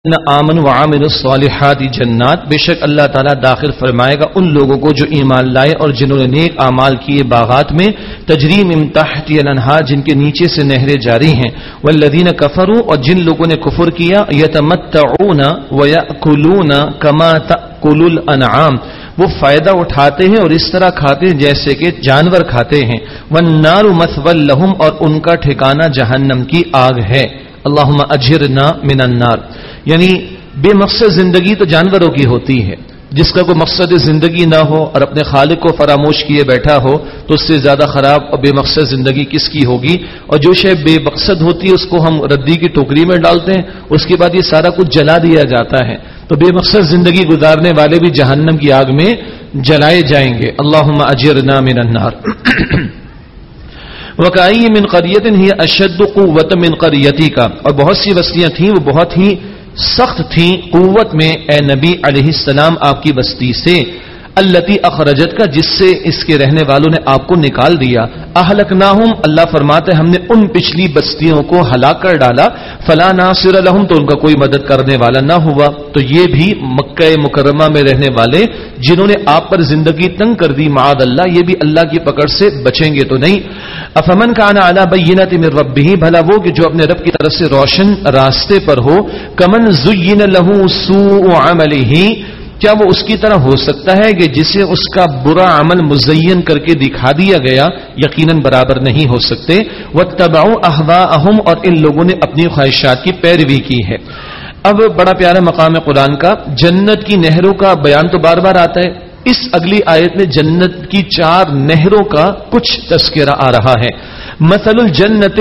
آمن وعامل الصالحات جنات، بے شک اللہ تعالیٰ داخل فرمائے گا ان لوگوں کو جو ایمان لائے اور جنہوں نے نیک اعمال کیے باغات میں، تجری من تحتها الانہار، جن کے نیچے سے نہریں جاری ہیں، والذین کفروا، اور جن لوگوں نے کفر کیا، یتمتعون ویأکلون کما تأکل الانعام، وہ فائدہ اٹھاتے ہیں اور اس طرح کھاتے ہیں جیسے کہ جانور کھاتے ہیں، والنار مثوی لہم، اور ان کا ٹھکانہ جہنم کی آگ ہے۔ اللہم اجرنا من النار، یعنی بے مقصد زندگی تو جانوروں کی ہوتی ہے، جس کا کوئی مقصد زندگی نہ ہو اور اپنے خالق کو فراموش کیے بیٹھا ہو تو اس سے زیادہ خراب اور بے مقصد زندگی کس کی ہوگی۔ اور جو شے بے مقصد ہوتی ہے اس کو ہم ردی کی ٹوکری میں ڈالتے ہیں، اس کے بعد یہ سارا کچھ جلا دیا جاتا ہے، تو بے مقصد زندگی گزارنے والے بھی جہنم کی آگ میں جلائے جائیں گے۔ اللہم اجرنا من النار۔ وَكَأَيٍّ مِّن قَرْيَةٍ هِيَ أَشَدُّ قُوَّةً مِّن قَرْيَتِكَ، اور بہت سی بستیاں تھیں وہ بہت ہی سخت تھیں قوت میں اے نبی علیہ السلام آپ کی بستی سے، التی اخرجت کا، جس سے اس کے رہنے والوں نے آپ کو نکال دیا، اہلکناہم، اللہ فرماتے ہم نے ان پچھلی بستیوں کو ہلاک کر ڈالا، فلا ناصر لہم، تو ان کا کوئی مدد کرنے والا نہ ہوا۔ تو یہ بھی مکہ مکرمہ میں رہنے والے جنہوں نے آپ پر زندگی تنگ کر دی، معاذ اللہ، یہ بھی اللہ کی پکڑ سے بچیں گے تو نہیں۔ افمن کان علی بینۃ من ربہ، بھلا وہ کہ جو اپنے رب کی طرف سے روشن راستے پر ہو، کمن زین لہ سوء عملہ، کیا وہ اس کی طرح ہو سکتا ہے کہ جسے اس کا برا عمل مزین کر کے دکھا دیا گیا؟ یقیناً برابر نہیں ہو سکتے۔ واتبعوا اہواءہم، اور ان لوگوں نے اپنی خواہشات کی پیروی کی ہے۔ اب بڑا پیارا مقام ہے قرآن کا، جنت کی نہروں کا بیان تو بار بار آتا ہے، اس اگلی آیت میں جنت کی 4 نہروں کا کچھ تذکرہ آ رہا ہے۔ مثل الجنت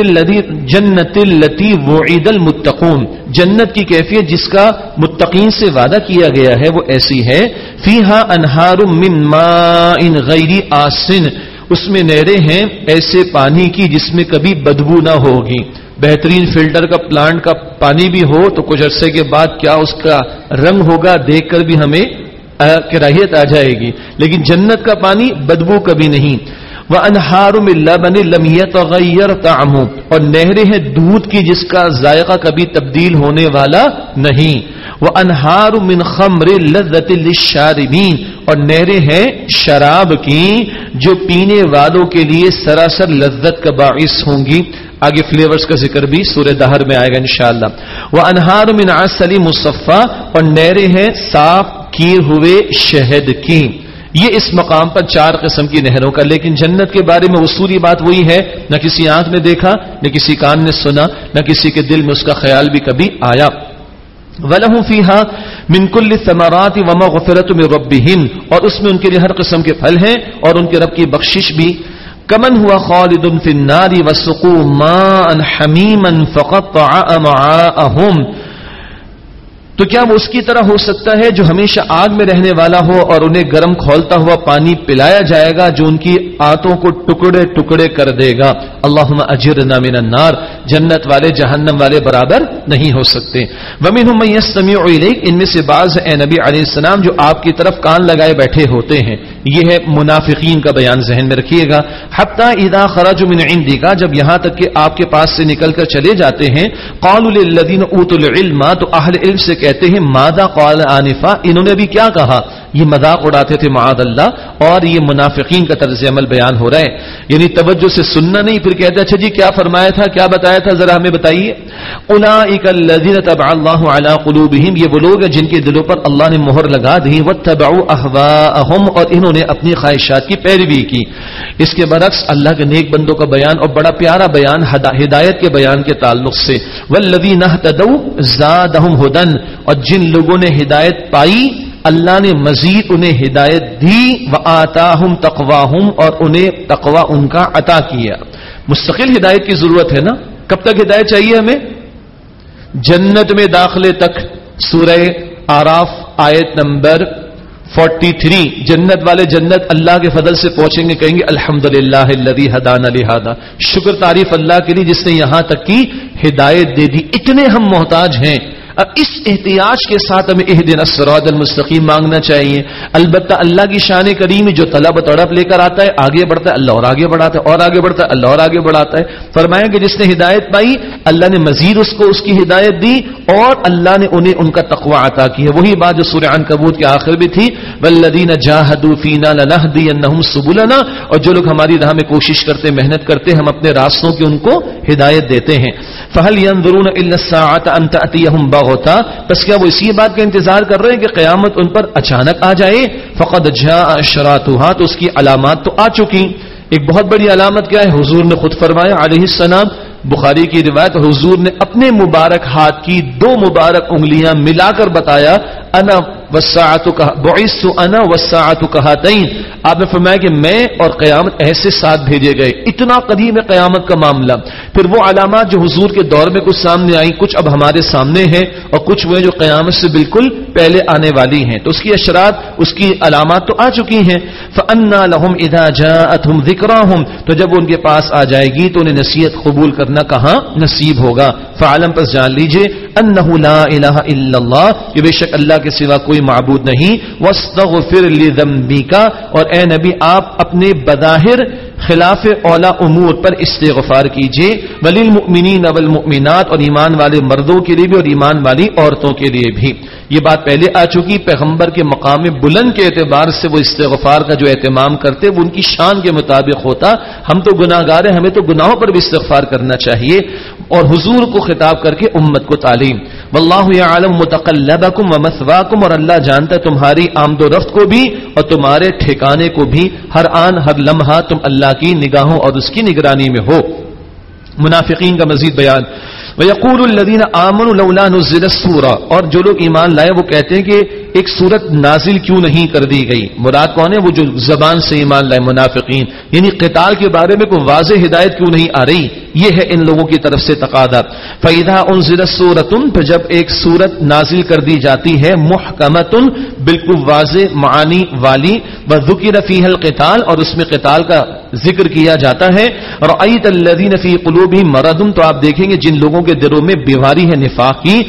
التی وعد المتقون، جنت کی کیفیت جس کا متقین سے وعدہ کیا گیا ہے وہ ایسی ہے، فیہا انہار من ماء غیر آسن، اس میں نہریں ہیں ایسے پانی کی جس میں کبھی بدبو نہ ہوگی۔ بہترین فلٹر کا پلانٹ کا پانی بھی ہو تو کچھ عرصے کے بعد کیا اس کا رنگ ہوگا دیکھ کر بھی ہمیں کراہیت آ جائے گی، لیکن جنت کا پانی بدبو کبھی نہیں۔ وَأَنْهَارٌ مِّن لَبَنٍ لَّمْ يَتَغَيَّرْ طَعْمُهُ، اور نہریں ہیں دودھ کی جس کا ذائقہ کبھی تبدیل ہونے والا نہیں۔ وَأَنْهَارٌ مِّن خَمْرٍ لَّذَّةٍ لِّلشَّارِبِينَ، اور نہریں ہیں شراب کی جو پینے والوں کے لیے سراسر لذت کا باعث ہوں گی۔ آگے فلیورز کا ذکر بھی سورہ دہر میں آئے گا انشاءاللہ۔ وَأَنْهَارٌ مِّنْ عَسَلٍ مُصَفًّى، اور نہریں ہیں صاف کیے ہوئے شہد کی۔ یہ اس مقام پر 4 قسم کی نہروں کا، لیکن جنت کے بارے میں اصولی بات وہی ہے، نہ کسی آنکھ نے دیکھا، نہ کسی کان نے سنا، نہ کسی کے دل میں اس کا خیال بھی کبھی آیا۔ وَلَهُمْ فِيهَا مِنْ كُلِّ الثَّمَرَاتِ وَمَغْفِرَةٌ مِنْ رَبِّهِمْ، اور اس میں ان کے لیے ہر قسم کے پھل ہیں اور ان کے رب کی بخشش بھی۔ كَمَنْ هُوَ خَالِدٌ فِي النَّارِ وَسُقُوا مَاءً حَمِيمًا فَقَطَّعَ أَمْعَاءَهُمْ، تو کیا وہ اس کی طرح ہو سکتا ہے جو ہمیشہ آگ میں رہنے والا ہو اور انہیں گرم کھولتا ہوا پانی پلایا جائے گا جو ان کی آنتوں کو ٹکڑے ٹکڑے کر دے گا۔ اللہم اجرنا من النار، جنت والے جہنم والے برابر نہیں ہو سکتے۔ ومنہم من یستمع الیک، ان میں سے بعض اے نبی علیہ السلام جو آپ کی طرف کان لگائے بیٹھے ہوتے ہیں، یہ ہے منافقین کا بیان ذہن میں رکھیے گا۔ حتی اذا خرجوا من عندک، جب یہاں تک کہ آپ کے پاس سے نکل کر چلے جاتے ہیں، قالوا للذین اوتوا العلم، تو اہل علم سے کہتے ہیں ماذا قال آنفا، انہوں نے ابھی کیا کہا؟ یہ مذاق اڑاتے تھے معاذ اللہ، اور یہ منافقین کا طرز عمل بیان ہو رہا ہے، یعنی توجہ سے سننا نہیں، پھر کہتے اچھا جی کیا فرمایا تھا، کیا بتایا تھا، ذرا ہمیں بتائیے۔ اولئک الذین طبع اللہ علی قلوبہم، یہ وہ لوگ ہیں جن کے دلوں پر اللہ نے مہر لگا دی، واتبعوا اہواءہم، اور انہوں نے اپنی خواہشات کی پیروی کی۔ اس کے برعکس اللہ کے نیک بندوں کا بیان، اور بڑا پیارا بیان ہدایت کے بیان کے تعلق سے، والذین اہتدوا زادہم ھدی، اور جن لوگوں نے ہدایت پائی اللہ نے مزید انہیں ہدایت دی، وآتاہم تقواہم، اور انہیں تقوی ان کا عطا کیا۔ مستقل ہدایت کی ضرورت ہے نا، کب تک ہدایت چاہیے ہمیں؟ جنت میں داخلے تک۔ سورہ آراف آیت نمبر 43، جنت والے جنت اللہ کے فضل سے پہنچیں گے، کہیں گے الحمدللہ الذی ہدانا لہذا، شکر تعریف اللہ کے لیے جس نے یہاں تک کی ہدایت دے دی۔ اتنے ہم محتاج ہیں اب اس احتیاج کے ساتھ ہمیں اہدنا الصراط المستقیم مانگنا چاہیے. البتہ اللہ کی شان کریمی جو طلب و تڑپ لے کر آتا ہے, آگے بڑھتا ہے, اللہ اور آگے بڑھاتا ہے, اور آگے بڑھتا ہے, اللہ اور آگے بڑھاتا ہے. فرمایا کہ جس نے ہدایت پائی اللہ نے مزید اس کو اس کی ہدایت دی اور اللہ نے انہیں ان کا تقوی عطا کی ہے. وہی بات جو سورہ عنکبوت کے آخر بھی تھی, والذین جاہدوا فینا لنہدینہم سبلنا, اور جو لوگ ہماری راہ میں کوشش کرتے محنت کرتے ہم اپنے راستوں کی ان کو ہدایت دیتے ہیں. فہل ینظرون الا الساعۃ ان تأتیہم بغتہ, بس کیا وہ اسی بات کا انتظار کر رہے ہیں کہ قیامت ان پر اچانک آ جائے؟ فقد جاء اشراطها, تو اس کی علامات تو آ چکی. ایک بہت بڑی علامت کیا ہے؟ حضور نے خود فرمایا علیہ السلام, بخاری کی روایت, حضور نے اپنے مبارک ہاتھ کی 2 مبارک انگلیاں ملا کر بتایا, انا والساعۃ بعثت انا والساعۃ کہاتین. آپ نے فرمایا کہ میں اور قیامت ایسے ساتھ بھیجے گئے. اتنا قدیم ہے قیامت کا معاملہ. پھر وہ علامات جو حضور کے دور میں کچھ سامنے آئی, کچھ اب ہمارے سامنے ہیں اور کچھ وہ جو قیامت سے بالکل پہلے آنے والی ہیں. تو اس کی اشراط, اس کی علامات تو آ چکی ہیں. فأنى لهم اذا جاءتهم ذکراهم, تو جب ان کے پاس آ جائے گی تو انہیں نصیحت قبول کرنا کہاں نصیب ہوگا. فعلم, پس جان لیجئے, انه لا الہ الا اللہ, کہ بے شک اللہ کے سوا کوئی معبود نہیں. واستغفر لذنبک, اور اے نبی آپ اپنے بظاہر خلاف اولا امور پر استغفار کیجئے. وللمؤمنین والمؤمنات, اور ایمان والے مردوں کے لیے بھی اور ایمان والی عورتوں کے لیے بھی. یہ بات پہلے آ چکی. پیغمبر کے مقام بلند کے اعتبار سے وہ استغفار کا جو اہتمام کرتے وہ ان کی شان کے مطابق ہوتا. ہم تو گناہگار ہیں, ہمیں تو گناہوں پر بھی استغفار کرنا چاہیے. اور حضور کو خطاب کر کے امت کو تعلیم. واللہ یعلم متقلبکم ومثواکم, اور اللہ جانتا ہے تمہاری آمد و رفت کو بھی اور تمہارے ٹھکانے کو بھی. ہر آن ہر لمحہ تم اللہ کی نگاہوں اور اس کی نگرانی میں ہو. منافقین کا مزید بیان. وَيَقُولُ الَّذِينَ آمَنُوا لَوْلَا نُزِّلَتْ سُورَةٌ, اور جو لوگ ایمان لائے وہ کہتے ہیں کہ ایک سورت نازل کیوں نہیں کر دی گئی. مراد کون ہے؟ وہ جو زبان سے ایمان لائے منافقین, یعنی قتال کے بارے میں کوئی واضح ہدایت کیوں نہیں آ رہی, یہ ہے ان لوگوں کی طرف سے تقاضا. فَإِذَا أُنزِلَتْ سُورَةٌ, پھر جب ایک سورت نازل کر دی جاتی ہے, مُحْكَمَةٌ, بالکل واضح معانی والی, وَذُكِرَ فِيهَا الْقِتَالُ, اور اس میں قتال کا ذکر کیا جاتا ہے. رَأَيْتَ الَّذِينَ فِي قُلُوبِهِم مَرَضٌ, تو آپ دیکھیں گے جن لوگوں کے دلوں میں بیماری ہے نفاق کی.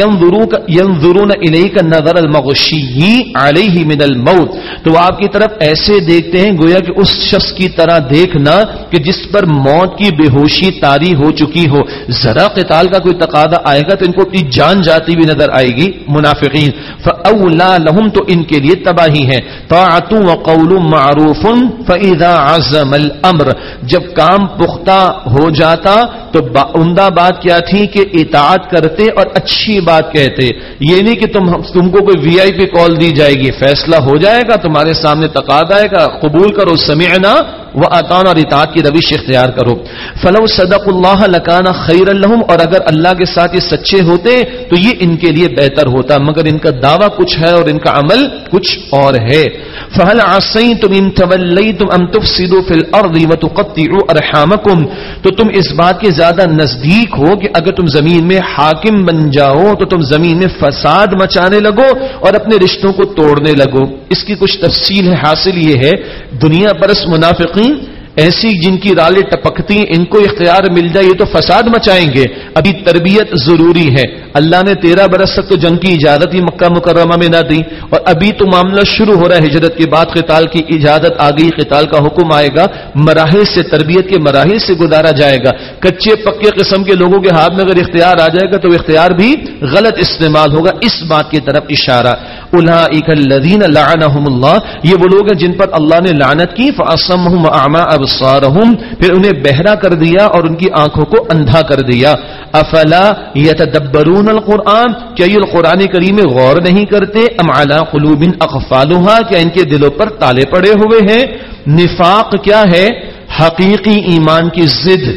يَنظُرُونَ إِلَيْكَ نَظَرَ الْمَغْشِيِّ عَلَيْهِ مِنَ الْمَوْتِ, تو آپ کی طرف ایسے دیکھتے ہیں گویا کہ اس شخص کی طرح دیکھنا کہ جس پر موت کی بے ہوشی طاری ہو چکی ہو. ذرا قتال کا کوئی تقاضا آئے گا تو ان کو اپنی جان جاتی ہوئی نظر آئے گی. منافقین. فَأَوْلَى لَهُمْ, تو ان کے لیے تباہی ہے. طَاعَةٌ وَقَوْلٌ مَعْرُوفٌ فَإِذَا عَزَمَ الْأَمْرُ, جب کام پختہ ہو جاتا تو عمدہ بات کیا تھی کہ اطاعت کرتے اور اچھی بات کہتے. یہ نہیں کہ تم کو کوئی وی آئی پی کال دی جائے گی, فیصلہ ہو جائے گا, تمہارے سامنے تقاضا آئے گا, قبول کرو, سمعنا وَأَطَعْنَا, اور اطاعت کی روش اختیار کرو. فَلَوْ صَدَقُوا اللَّهَ لَكَانَ خَيْرًا لَهُمْ, اور اگر اللہ کے ساتھ یہ سچے ہوتے تو یہ ان کے لیے بہتر ہوتا, مگر ان کا دعویٰ کچھ ہے اور ان کا عمل کچھ اور ہے. فَهَلْ عَصَيْتُمْ إِن تَوَلَّيْتُمْ أَن تُفْسِدُوا فِي الْأَرْضِ وَتُقَطِّعُوا أَرْحَامَكُمْ, تو تم اس بات کے زیادہ نزدیک ہو کہ اگر تم زمین میں حاکم بن جاؤ تو تم زمین میں فساد مچانے لگو اور اپنے رشتوں کو توڑنے لگو. اس کی کچھ تفصیل ہے. حاصل یہ ہے دنیا پرست منافقین ایسی جن کی رالیں ٹپکتی ان کو اختیار مل جائے یہ تو فساد مچائیں گے. ابھی تربیت ضروری ہے. اللہ نے 13 برس تک تو جنگ کی اجازت ہی مکہ مکرمہ میں نہ دی, اور ابھی تو معاملہ شروع ہو رہا ہے. ہجرت کے بعد قتال کی اجازت آ گئی, قتال کا حکم آئے گا. مراحل سے, تربیت کے مراحل سے گزارا جائے گا. کچے پکے قسم کے لوگوں کے ہاتھ میں اگر اختیار آ جائے گا تو اختیار بھی غلط استعمال ہوگا. اس بات کی طرف اشارہ. اولئک الذین لعنهم اللہ, یہ وہ لوگ ہیں جن پر اللہ نے لعنت کی. فاصمهم واعمى ابصارهم, پھر انہیں بہرا کر دیا اور ان کی آنکھوں کو اندھا کر دیا. افلا یتدبرون القرآن, کیا یہ قرآن کریم میں غور نہیں کرتے؟ ام علی قلوب اقفالها, کیا ان کے دلوں پر تالے پڑے ہوئے ہیں؟ نفاق کیا ہے؟ حقیقی ایمان کی ضد.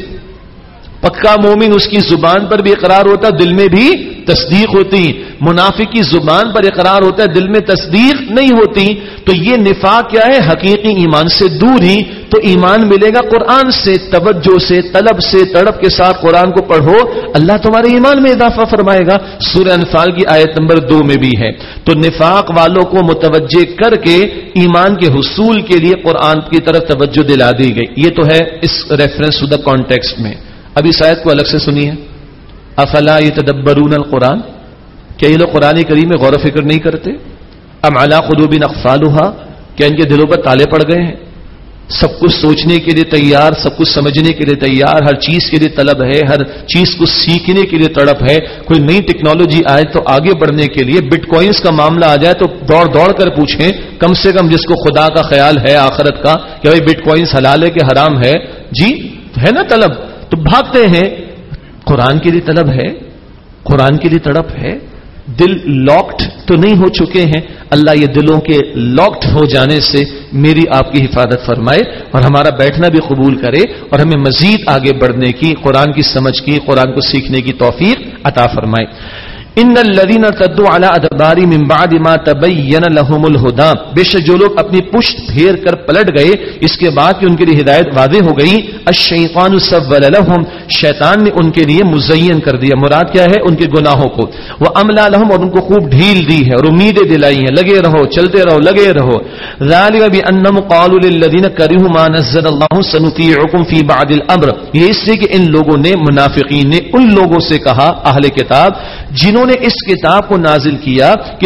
پکا مومن اس کی زبان پر بھی اقرار ہوتا, دل میں بھی تصدیق ہوتی. منافق کی زبان پر اقرار ہوتا ہے, دل میں تصدیق نہیں ہوتی. تو یہ نفاق کیا ہے؟ حقیقی ایمان سے دور ہی. تو ایمان ملے گا قرآن سے, توجہ سے, طلب سے, تڑپ کے ساتھ قرآن کو پڑھو, اللہ تمہارے ایمان میں اضافہ فرمائے گا. سورہ انفال کی آیت نمبر 2 میں بھی ہے. تو نفاق والوں کو متوجہ کر کے ایمان کے حصول کے لیے قرآن کی طرف توجہ دلا دی گئی. یہ تو ہے اس ریفرنس ٹو دا کانٹیکسٹ میں. اب اس آیت کو الگ سے سنیے. افلا یتدبرون القرآن, کیا یہ لوگ قرآن کریم میں غور و فکر نہیں کرتے؟ ام علی قلوب اقفالها، کیا ان کے دلوں پر تالے پڑ گئے ہیں؟ سب کچھ سوچنے کے لیے تیار، سب کچھ سمجھنے کے لیے تیار، ہر چیز کے لیے طلب ہے، ہر چیز کو سیکھنے کے لیے تڑپ ہے. کوئی نئی ٹیکنالوجی آئے تو آگے بڑھنے کے لیے، بٹ کوئنس کا معاملہ آ جائے تو دوڑ دوڑ کر پوچھیں، کم سے کم جس کو خدا کا خیال ہے آخرت کا کہ بھائی بٹ کوئنس حلال ہے کہ حرام ہے، جی ہے نا طلب، تو بھاگتے ہیں. قرآن کے لیے طلب ہے، قرآن کے لیے تڑپ ہے. دل لاکڈ تو نہیں ہو چکے ہیں؟ اللہ یہ دلوں کے لاکڈ ہو جانے سے میری آپ کی حفاظت فرمائے اور ہمارا بیٹھنا بھی قبول کرے اور ہمیں مزید آگے بڑھنے کی، قرآن کی سمجھ کی، قرآن کو سیکھنے کی توفیق عطا فرمائے. ان الذين ارتدوا على ادبارهم من بعد ما تبين لهم الهدى، بے شک جو لوگ اپنی پشت پھیر کر پلٹ گئے اس کے بعد کہ ان کے لیے ہدایت واضح ہو گئی. الشیطان سول لهم، شیطان نے ان کے لیے مزین کر دیا، مراد کیا ہے؟ ان کے گناہوں کو. واملا لهم، اور ان کو خوب ڈھیل دی ہے اور امیدیں دلائی ہیں، لگے رہو چلتے رہو لگے رہو. ذلك بانهم قالوا للذين كرهوا ما نزل الله سنطيعكم في بعض الامر، یہ اس لیے کہ ان لوگوں نے، منافقین نے ان لوگوں سے کہا، اہل کتاب جنہوں نے اس کتاب کو نازل کیا کہ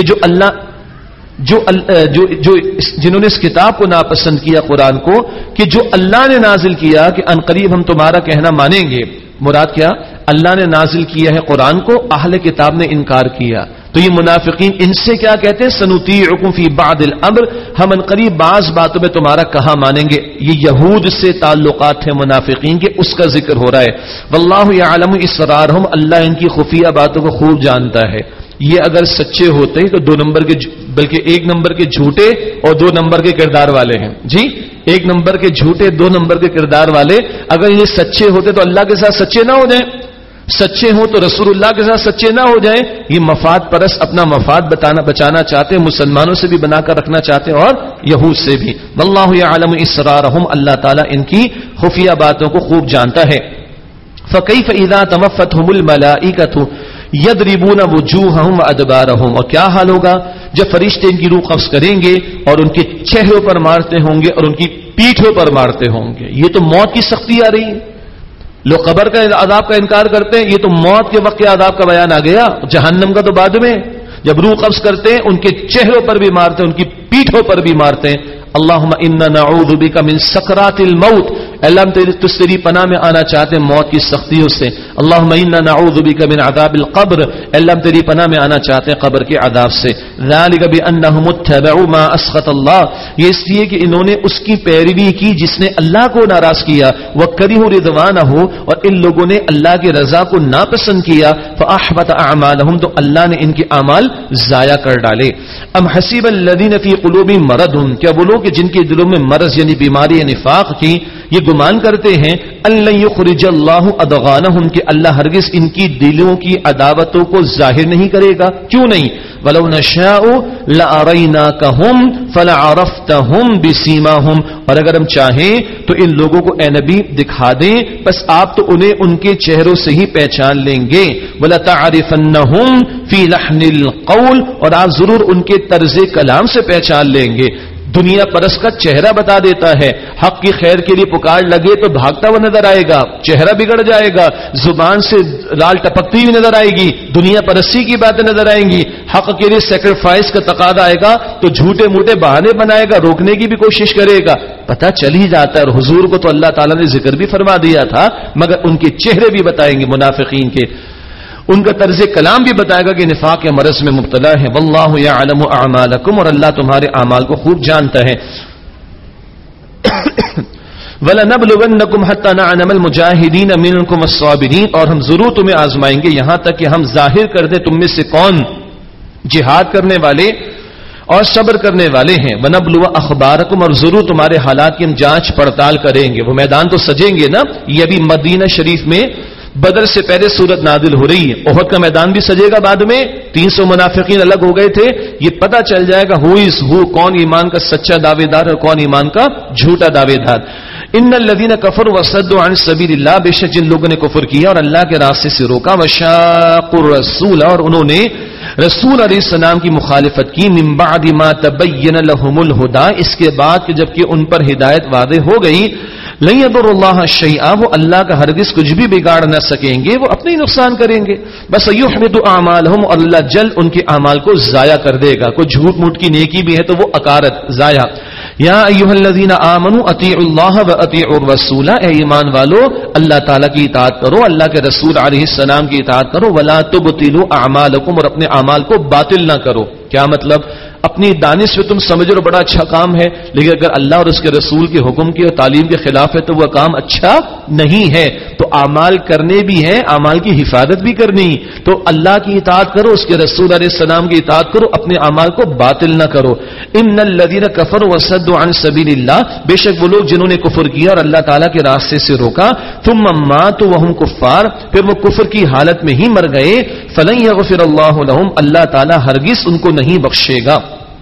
جنہوں نے اس کتاب کو ناپسند کیا، قرآن کو، کہ جو اللہ نے نازل کیا کہ ان قریب ہم تمہارا کہنا مانیں گے. مراد کیا؟ اللہ نے نازل کیا ہے قرآن کو، اہل کتاب نے انکار کیا. تو یہ منافقین ان سے کیا کہتے ہیں؟ سنطیعکم فی بعض الامر، ہم ان قریب بعض باتوں میں تمہارا کہا مانیں گے. یہ یہود سے تعلقات ہیں منافقین کے، اس کا ذکر ہو رہا ہے. واللہ یعلم اسرارہم، اللہ ان کی خفیہ باتوں کو خوب جانتا ہے. یہ اگر سچے ہوتے تو 2 نمبر کے، بلکہ 1 نمبر کے جھوٹے اور 2 نمبر کے کردار والے ہیں. جی 1 نمبر کے جھوٹے 2 نمبر کے کردار والے، اگر یہ سچے ہوتے تو اللہ کے ساتھ سچے نہ ہو جائیں، سچے ہوں تو رسول اللہ کے ساتھ سچے نہ ہو جائیں. یہ مفاد پرست اپنا مفاد بچانا چاہتے ہیں، مسلمانوں سے بھی بنا کر رکھنا چاہتے ہیں اور یہود سے بھی. واللہ یعلم اسرارہم، اللہ تعالیٰ ان کی خفیہ باتوں کو خوب جانتا ہے. فکیف اذا توفتہم الملائکۃ یضربون وجوہہم وادبارہم، اور کیا حال ہوگا جب فرشتے ان کی روح قبض کریں گے اور ان کے چہروں پر مارتے ہوں گے اور ان کی پیٹھوں پر مارتے ہوں گے. یہ تو موت کی سختی آ رہی ہے. لوگ قبر کا عذاب کا انکار کرتے ہیں، یہ تو موت کے وقت کے عذاب کا بیان آ گیا. جہنم کا تو بعد میں، جب روح قبض کرتے ہیں ان کے چہروں پر بھی مارتے ہیں، ان کی پیٹھوں پر بھی مارتے ہیں. اللہم انا نعوذ بک من سکرات الموت، اللہ ہم تیری پناہ میں آنا چاہتے ہیں موت کی سختیوں سے. اللہم انا نعوذ بک من عذاب القبر، اللہ ہم تیری پناہ میں آنا چاہتے ہیں قبر کے عذاب سے. ذالک بانہم اتبعوا ما اسخط اللہ، یہ اس لیے کہ انہوں نے اس کی پیروی کی جس نے اللہ کو ناراض کیا. وکرہوا رضوانہ، اور ان لوگوں نے اللہ کی رضا کو ناپسند کیا. فاحبط اعمالہم، تو اللہ نے ان کے اعمال ضائع کر ڈالے. ام حسب الذین فی قلوبہم مرض، کیا وہ لوگ کہ جن کے دلوں میں مرض یعنی بیماری یا نفاق کی، یہ گمان کرتے ہیں اللہ یخرج اللہ ادغانہم، کہ اللہ ہرگز ان کی دلوں کی عداوتوں کو ظاہر نہیں کرے گا. کیوں نہیں؟ ولو نشاء لاریناکہم فلعرفتہم بسیماہم، اور اگر ہم چاہیں تو ان لوگوں کو اے نبی دکھا دیں، بس آپ تو انہیں ان کے چہروں سے ہی پہچان لیں گے. ولتعرفنہم فی لحن القول، اور آپ ضرور ان کے طرز کلام سے پہچان لیں گے. دنیا پرست کا چہرہ بتا دیتا ہے. حق کی خیر کے لیے پکار لگے تو بھاگتا ہوا نظر آئے گا، چہرہ بگڑ جائے گا، زبان سے لال ٹپکتی ہوئی نظر آئے گی، دنیا پرستی کی باتیں نظر آئیں گی. حق کے لیے سیکریفائس کا تقاضا آئے گا تو جھوٹے موٹے بہانے بنائے گا، روکنے کی بھی کوشش کرے گا. پتہ چل ہی جاتا ہے. اور حضور کو تو اللہ تعالیٰ نے ذکر بھی فرما دیا تھا، مگر ان کے چہرے بھی بتائیں گے منافقین کے، ان کا طرز کلام بھی بتائے گا کہ نفاق یا مرض میں مبتلا ہے. واللہ یعلم اعمالکم، اور اللہ تمہارے اعمال کو خوب جانتا ہے. وَلَنَبْلُوَنَّكُمْ حَتَّى نَعْلَمَ الْمُجَاهِدِينَ مِنكُمْ الصَّابِرِينَ، اور ہم ضرور تمہیں آزمائیں گے یہاں تک کہ ہم ظاہر کر دیں تم میں سے کون جہاد کرنے والے اور صبر کرنے والے ہیں. وَنَبْلُوَ أَخْبَارَكُمْ، اور ضرور تمہارے حالات کی ہم جانچ پڑتال کریں گے. وہ میدان تو سجیں گے نا. یہ ابھی مدینہ شریف میں بدر سے پہلے سورت نازل ہو رہی ہے. احد کا میدان بھی سجے گا بعد میں. 300 منافقین الگ ہو گئے تھے. یہ پتہ چل جائے گا ہو از ہو، کون ایمان کا سچا دعوے دار اور کون ایمان کا جھوٹا دعوے دار. ان الذين كفروا وصدوا عن سبيل الله، بے شک جن لوگوں نے کفر کیا اور اللہ کے راستے سے روکا. وشاقوا الرسول، اور انہوں نے رسول علیہ السلام کی مخالفت کی. من بعد ما تبين لهم الهدى، اس کے بعد کہ جبکہ ان پر ہدایت واضح ہو گئی. لن يضر الله شيئا، وہ اللہ کا ہرگز کچھ بھی بگاڑ نہ سکیں گے، وہ اپنے ہی نقصان کریں گے. بس یحبط اعمالهم، اور اللہ جلد ان کے اعمال کو ضائع کر دے گا. کوئی جھوٹ موٹ کی نیکی بھی ہے تو وہ اکارت ضائع. یا ایھا الذین آمنوا اطیعوا اللہ واطیعوا الرسول، اے ایمان والو اللہ تعالیٰ کی اطاعت کرو، اللہ کے رسول علیہ السلام کی اطاعت کرو. ولا تبطلوا اعمالکم، اور اپنے اعمال کو باطل نہ کرو. کیا مطلب؟ اپنی دانش میں تم سمجھ رہو بڑا اچھا کام ہے، لیکن اگر اللہ اور اس کے رسول کے حکم کی اور تعلیم کے خلاف ہے تو وہ کام اچھا نہیں ہے. تو اعمال کرنے بھی ہیں، اعمال کی حفاظت بھی کرنی. تو اللہ کی اطاعت کرو، اس کے رسول علیہ السلام کی اطاعت کرو، اپنے اعمال کو باطل نہ کرو. ان الذین کفروا وصدوا عن سبیل اللہ، بے شک وہ لوگ جنہوں نے کفر کیا اور اللہ تعالیٰ کے راستے سے روکا. ثم ماتوا وهم کفار، پھر وہ کفر کی حالت میں ہی مر گئے. فلن یغفر اللہ لهم، اللہ تعالیٰ ہرگز ان کو نہیں بخشے گا.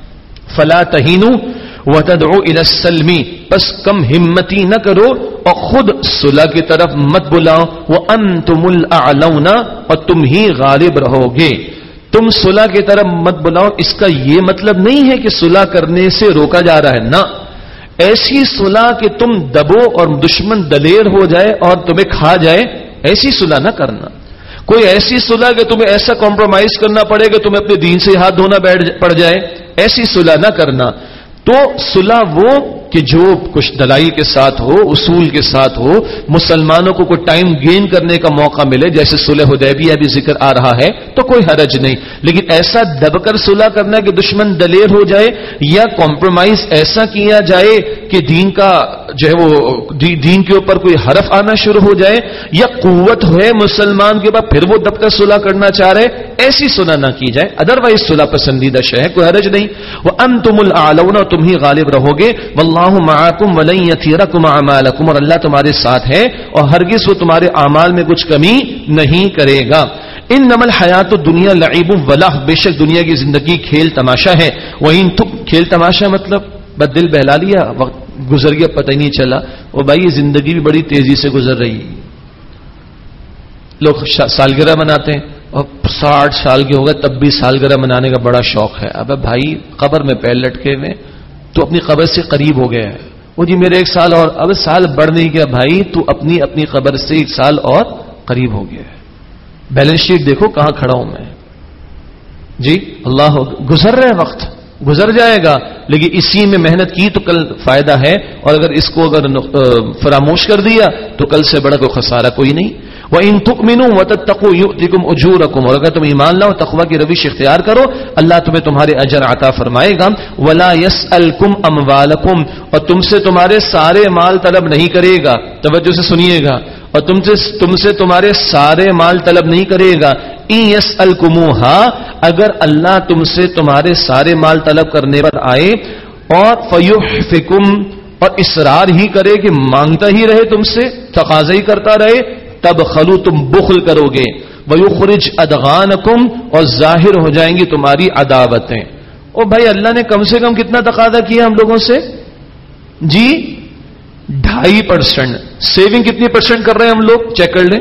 فلا تہینوا وتدعوا الى السلم، پس کم ہمتی نہ کرو اور خود صلح کی طرف مت بلاؤ. وانتم الاعلون، اور تم ہی غالب رہو گے. تم صلح کی طرف مت بلاؤ، اس کا یہ مطلب نہیں ہے کہ صلح کرنے سے روکا جا رہا ہے، نہ. ایسی صلح کہ تم دبو اور دشمن دلیر ہو جائے اور تمہیں کھا جائے، ایسی صلح نہ کرنا. کوئی ایسی صلح کہ تمہیں ایسا کمپرومائز کرنا پڑے کہ تمہیں اپنے دین سے ہاتھ دھونا پڑ جائے، ایسی صلح نہ کرنا. تو صلح وہ کہ جو کچھ دلائی کے ساتھ ہو، اصول کے ساتھ ہو، مسلمانوں کو کوئی ٹائم گین کرنے کا موقع ملے، جیسے صلح حدیبیہ بھی ذکر آ رہا ہے تو کوئی حرج نہیں. لیکن ایسا دب کر صلح کرنا کہ دشمن دلیر ہو جائے، یا کمپرومائز ایسا کیا جائے کہ دین کا جو ہے وہ دین کے اوپر کوئی حرف آنا شروع ہو جائے، یا قوت ہے مسلمان کے بعد پھر وہ دب کر صلح کرنا چاہ رہے، ایسی صلح نہ کی جائے. ادروائز صلح پسندیدہ شے ہے، کوئی حرج نہیں. وانتم الاعلون، تم ہی غالب رہو گے. واللہ معکم ولن یترکم اعمالکم، اور اللہ تمہارے ساتھ ہے اور ہرگز وہ تمہارے اعمال میں کچھ کمی نہیں کرے گا. انما الحیات الدنیا لعب ولہ، بے شک دنیا کی زندگی کھیل تماشا ہے. وہیں تم کھیل تماشا مطلب بس دل بہلا لیا، وقت گزر گیا پتہ ہی نہیں چلا. اور بھائی یہ زندگی بھی بڑی تیزی سے گزر رہی ہے. لوگ سالگرہ مناتے ہیں اور 60 سال کے ہو گئے تب بھی سالگرہ منانے کا بڑا شوق ہے. اب بھائی قبر میں پیر لٹکے ہوئے تو اپنی قبر سے قریب ہو گیا ہے. وہ جی میرے 1 سال اور، اب سال بڑھ نہیں گیا بھائی، تو اپنی قبر سے 1 سال اور قریب ہو گیا ہے. بیلنس شیٹ دیکھو کہاں کھڑا ہوں میں جی. اللہ گزر رہے وقت، گزر جائے گا، لیکن اسی میں محنت کی تو کل فائدہ ہے، اور اگر اس کو اگر فراموش کر دیا تو کل سے بڑا کوئی خسارہ کوئی نہیں. وَإِن تُؤْمِنُوا وَتَتَّقُوا يُؤْتِكُمْ أُجُورَكُمْ، اور اگر تم ایمان لاؤ تقوی کی روش اختیار کرو اللہ تمہیں تمہارے اجر عطا فرمائے گا. وَلَا يَسْأَلْكُمْ أَمْوَالَكُمْ، اور تم سے تمہارے سارے مال طلب نہیں کرے گا. توجہ سے سنیے گا. اور تم سے تمہارے سارے مال طلب نہیں کرے گا. إِن يَسْأَلْكُمُوهَا، اگر اللہ تم سے تمہارے سارے مال طلب کرنے پر آئے اور فَيُحْفِكُمْ، اور اصرار ہی کرے کہ مانگتا ہی رہے تم سے، تقاضا ہی کرتا رہے، تب خلو تم بخل کرو گے. وَيُخْرِجْ أَدْغَانَكُمْ، اور ظاہر ہو جائیں گی تمہاری عداوتیں. او بھائی اللہ نے کم سے کم کتنا تقاضا کیا ہم لوگوں سے جی؟ 2.5%. سیونگ کتنی % کر رہے ہیں ہم لوگ؟ چیک کر لیں.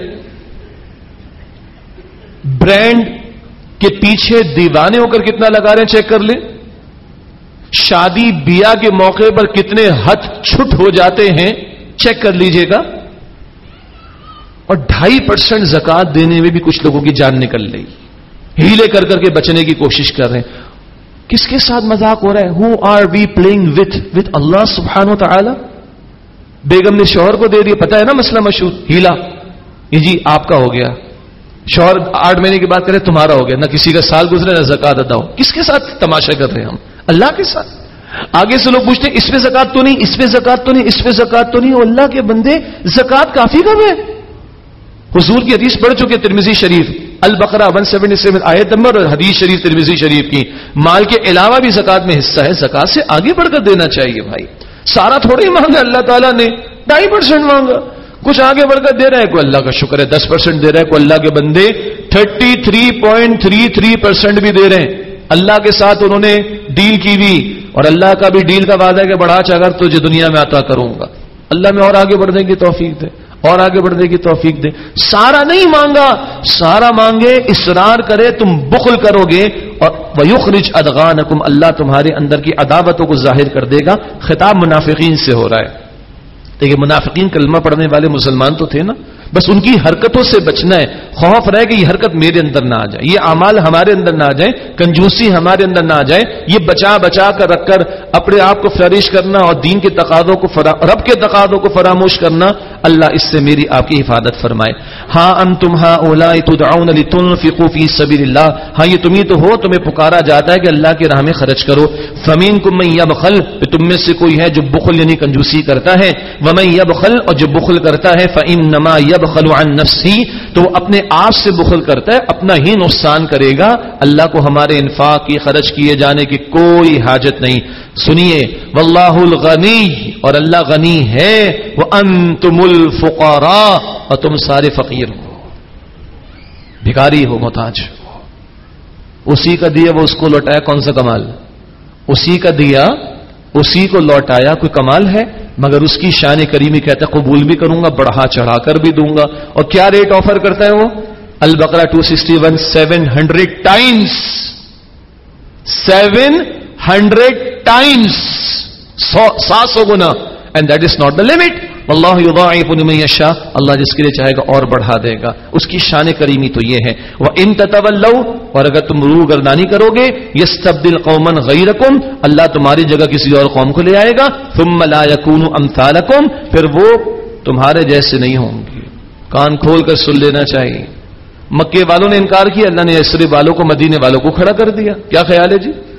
برانڈ کے پیچھے دیوانے ہو کر کتنا لگا رہے ہیں؟ چیک کر لیں. شادی بیاہ کے موقع پر کتنے ہتھ چھٹ ہو جاتے ہیں؟ چیک کر لیجئے گا. اور 2.5% زکات دینے میں بھی کچھ لوگوں کی جان نکل رہی، ہیلے کر کر کے بچنے کی کوشش کر رہے ہیں. کس کے ساتھ مذاق ہو رہا ہے؟ Who are we playing with اللہ سبحانہ وتعالی. بیگم نے شوہر کو دے دیا، پتہ ہے نا مسئلہ مشہور، ہیلا، یہ جی آپ کا ہو گیا. شوہر 8 مہینے کی بات کرے تمہارا ہو گیا. نہ کسی کا سال گزرے نہ زکات ادا ہو. کس کے ساتھ تماشا کر رہے ہیں ہم؟ اللہ کے ساتھ. آگے سے لوگ پوچھتے ہیں اس پہ زکات تو نہیں، اس پہ زکات تو نہیں، اس پہ زکات تو نہیں. اللہ کے بندے زکات کافی کم ہے. حضور کی حدیث پڑھ چکے ترمذی شریف، البقرہ 177 آیت نمبر، اور حدیث شریف ترمذی شریف کی. مال کے علاوہ بھی زکات میں حصہ ہے، زکات سے آگے بڑھ کر دینا چاہیے بھائی. سارا تھوڑی مانگا اللہ تعالیٰ نے، 2.5% مانگا، کچھ آگے بڑھ کر دے رہا ہے. کوئی اللہ کا شکر ہے 10% دے رہا ہے، کوئی اللہ کے بندے 33.33% بھی دے رہے ہیں. اللہ کے ساتھ انہوں نے ڈیل کی ہوئی، اور اللہ کا بھی ڈیل کا وعدہ ہے کہ بڑھا چاگر تجھے دنیا میں عطا کروں گا. اللہ میں اور آگے بڑھنے کی توفیق دے، اور آگے بڑھنے کی توفیق دے. سارا نہیں مانگا، سارا مانگے، اصرار کرے تم بخل کرو گے. اور وَيُخْرِجْ أَدْغَانَكُمْ، اللہ تمہارے اندر کی عداوتوں کو ظاہر کر دے گا. خطاب منافقین سے ہو رہا ہے. دیکھیں منافقین کلمہ پڑھنے والے مسلمان تو تھے نا، بس ان کی حرکتوں سے بچنا ہے، خوف رہے کہ یہ حرکت میرے اندر نہ آ جائے، یہ اعمال ہمارے اندر نہ آ جائے، کنجوسی ہمارے اندر نہ آ جائے، یہ بچا بچا کر رکھ کر اپنے آپ کو فلرش کرنا اور دین کے تقاضوں کو رب کے تقاضوں کو فراموش کرنا، اللہ اس سے میری آپ کی حفاظت فرمائے۔ ہاں انتم ہؤلاء تدعون لتنفقوا فی سبیل اللہ، ہاں یہ تم ہی تو ہو، تمہیں پکارا جاتا ہے کہ اللہ کی راہ میں خرچ کرو۔ فمنکم من یبخل، تم میں سے کوئی ہے جو بخل یعنی کنجوسی کرتا ہے، ومن یبخل، اور جو بخل کرتا ہے فانما یبخل عن نفسه، تو اپنے آپ سے بخل کرتا ہے، اپنا ہی نقصان کرے گا، اللہ کو ہمارے انفاق کی خرچ کیے جانے کی کوئی حاجت نہیں۔ سنیے واللہ الغنی، اور اللہ غنی ہے، وانتم الفقراء، اور تم سارے فقیر ہو، بھکاری ہو، محتاج ہو۔ اسی کا دیا وہ اس کو لوٹایا، کون سا کمال؟ اسی کا دیا اسی کو لوٹایا، کوئی کمال ہے؟ مگر اس کی شان کریمی کہتا ہے قبول بھی کروں گا، بڑھا چڑھا کر بھی دوں گا۔ اور کیا ریٹ آفر کرتا ہے وہ؟ البقرہ 261، 700 ٹائمز، 700 ٹائمز، 700 گنا، and that is not the limit. واللہ یضاعف لمن یشاء، اللہ جس کے لیے چاہے گا اور بڑھا دے گا، اس کی شان کریمی تو یہ ہے۔ وَإِن تَتَوَلَّوْا، اور اگر تم روگردانی کرو گے، یستبدل قوما غیرکم، اللہ تمہاری جگہ کسی اور قوم کو لے آئے گا، ثم لا یکونوا امثالکم، پھر وہ تمہارے جیسے نہیں ہوں گے۔ کان کھول کر سن لینا چاہیے۔ مکے والوں نے انکار کیا، اللہ نے یثرب والوں کو، مدینے والوں کو کھڑا کر دیا۔ کیا خیال ہے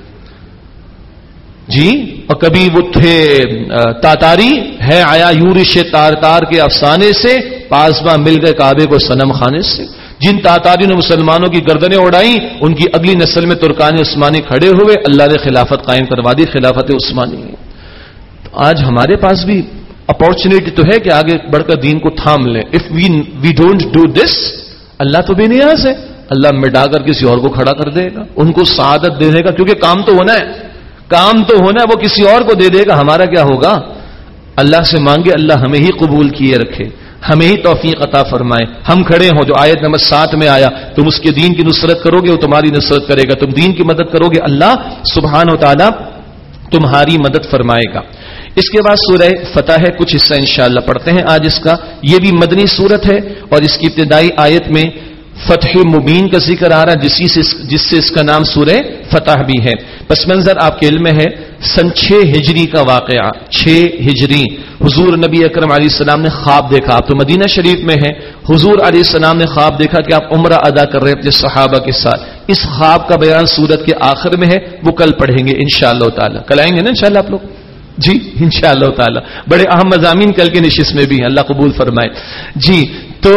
جی؟ اور کبھی وہ تھے تاتاری، ہے آیا یورش تار کے افسانے سے، پاسباں مل گئے کعبے کو صنم خانے سے۔ جن تاتاریوں نے مسلمانوں کی گردنیں اڑائیں، ان کی اگلی نسل میں ترکان عثمانی کھڑے ہوئے، اللہ نے خلافت قائم کروا دی، خلافت عثمانی۔ تو آج ہمارے پاس بھی اپارچونیٹی تو ہے کہ آگے بڑھ کر دین کو تھام لیں۔ If we don't do this, اللہ تو بے نیاز ہے، اللہ مٹا کر کسی اور کو کھڑا کر دے گا، ان کو سعادت دے دے گا، کیونکہ کام تو ہونا ہے، کام تو ہونا ہے، وہ کسی اور کو دے دے گا، ہمارا کیا ہوگا؟ اللہ سے مانگے، اللہ ہمیں ہی قبول کیے رکھے، ہمیں ہی توفیق عطا فرمائے۔ ہم کھڑے ہوں، جو آیت نمبر 7 میں آیا، تم اس کے دین کی نصرت کرو گے وہ تمہاری نصرت کرے گا، تم دین کی مدد کرو گے اللہ سبحانہ و تعالی تمہاری مدد فرمائے گا۔ اس کے بعد سورہ فتح ہے، کچھ حصہ انشاءاللہ پڑھتے ہیں آج اس کا۔ یہ بھی مدنی سورت ہے، اور اس کی ابتدائی آیت میں فتح مبین کا ذکر آ رہا ہے، جس سے اس کا نام سورہ فتح بھی ہے۔ پس منظر آپ کے علم میں ہے، سن 6 ہجری کا واقعہ، 6 ہجری، حضور نبی اکرم علیہ السلام نے خواب دیکھا۔ آپ تو مدینہ شریف میں ہیں، حضور علیہ السلام نے خواب دیکھا کہ آپ عمرہ ادا کر رہے ہیں اپنے صحابہ کے ساتھ۔ اس خواب کا بیان سورت کے آخر میں ہے، وہ کل پڑھیں گے انشاءاللہ تعالی۔ کل آئیں گے نا انشاءاللہ آپ لوگ؟ جی انشاءاللہ تعالی، بڑے اہم مضامین کل کے نشست میں بھی ہیں، اللہ قبول فرمائے۔ جی تو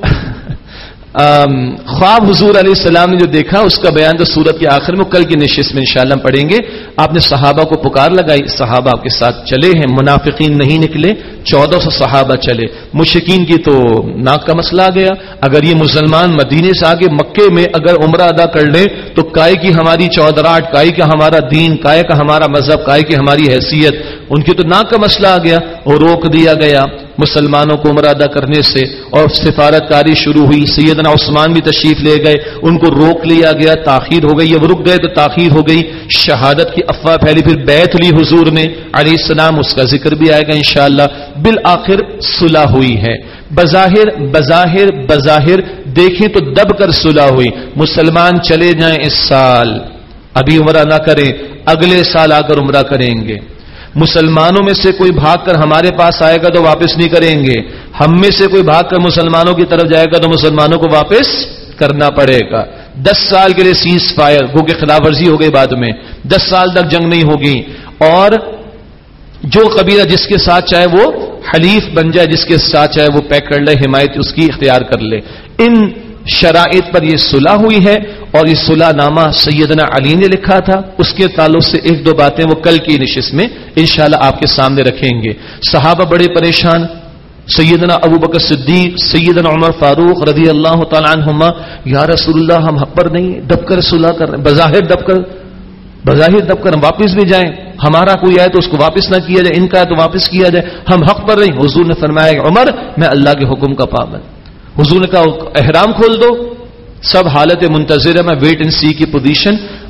خواب حضور علیہ السلام نے جو دیکھا، اس کا بیان تو سورت کے آخر میں کل کی نشست میں انشاءاللہ پڑھیں گے۔ آپ نے صحابہ کو پکار لگائی، صحابہ آپ کے ساتھ چلے ہیں، منافقین نہیں نکلے، 1400 صحابہ چلے۔ مشرکین کی تو ناک کا مسئلہ آ گیا، اگر یہ مسلمان مدینے سے آگے مکے میں اگر عمرہ ادا کر لیں تو کائے کی ہماری چودراہٹ، کائے کا ہمارا دین، کائے کا ہمارا مذہب، کائے کی ہماری حیثیت، ان کی تو ناک کا مسئلہ آ گیا، اور روک دیا گیا مسلمانوں کو عمرہ ادا کرنے سے، اور سفارت کاری شروع ہوئی۔ سیدنا عثمان بھی تشریف لے گئے، ان کو روک لیا گیا، تاخیر ہو گئی، جب رک گئے تو تاخیر ہو گئی، شہادت کی افواہ پھیلی، پھر بیعت لی حضور نے علیہ السلام، اس کا ذکر بھی آئے گا انشاءاللہ۔ بالآخر صلح ہوئی ہے، بظاہر دیکھیں تو دب کر صلح ہوئی۔ مسلمان چلے جائیں اس سال، ابھی عمرہ نہ کریں، اگلے سال آ کر عمرہ کریں گے۔ مسلمانوں میں سے کوئی بھاگ کر ہمارے پاس آئے گا تو واپس نہیں کریں گے، ہم میں سے کوئی بھاگ کر مسلمانوں کی طرف جائے گا تو مسلمانوں کو واپس کرنا پڑے گا۔ 10 سال کے لیے سیز فائر، گو کہ خلاف ورزی ہو گئی بعد میں، 10 سال تک جنگ نہیں ہوگی، اور جو قبیلہ جس کے ساتھ چاہے وہ حلیف بن جائے، جس کے ساتھ چاہے وہ پیک کر لے، حمایت اس کی اختیار کر لے۔ ان شرائط پر یہ صلح ہوئی ہے، اور یہ صلح نامہ سیدنا علی نے لکھا تھا۔ اس کے تعلق سے 1-2 باتیں وہ کل کی نشست میں انشاءاللہ آپ کے سامنے رکھیں گے۔ صحابہ بڑے پریشان، سیدنا ابوبکر صدیق، سیدنا عمر فاروق رضی اللہ تعالی عنہما، یا رسول اللہ ہم حق پر نہیں، دب کر صلح کر رہے ہیں، بظاہر دب کر ہم واپس بھی جائیں، ہمارا کوئی آئے تو اس کو واپس نہ کیا جائے، ان کا ہے تو واپس کیا جائے، ہم حق پر نہیں۔ حضور نے فرمایا کہ عمر میں اللہ کے حکم کا پابند۔ حضور نے کہا احرام کھول دو، سب حالت منتظرہ میں، ویٹ اینڈ سی کی پوزیشن۔